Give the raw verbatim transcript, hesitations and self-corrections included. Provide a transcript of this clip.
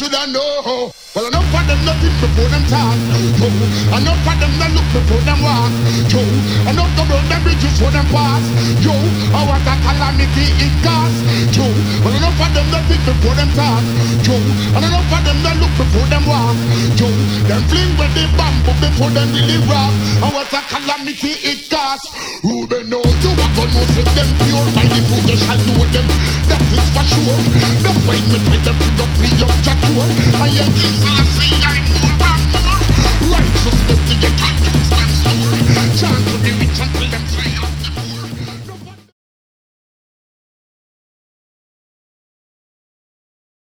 should I know? Well, enough of them nothing before them talk. Yo, enough of them not look before them walk. Yo, enough to build them bridges for them pass. Yo, oh what a calamity it costs. Yo, well enough of them nothing before them talk. Yo, and enough of them not look before them walk. Yo, them fling with the bamboo before them really rock. Oh what a calamity it costs. Who they know you are gonna set them pure by the food they shall know them. That is for sure. The way me put them to the free of Jatua. I am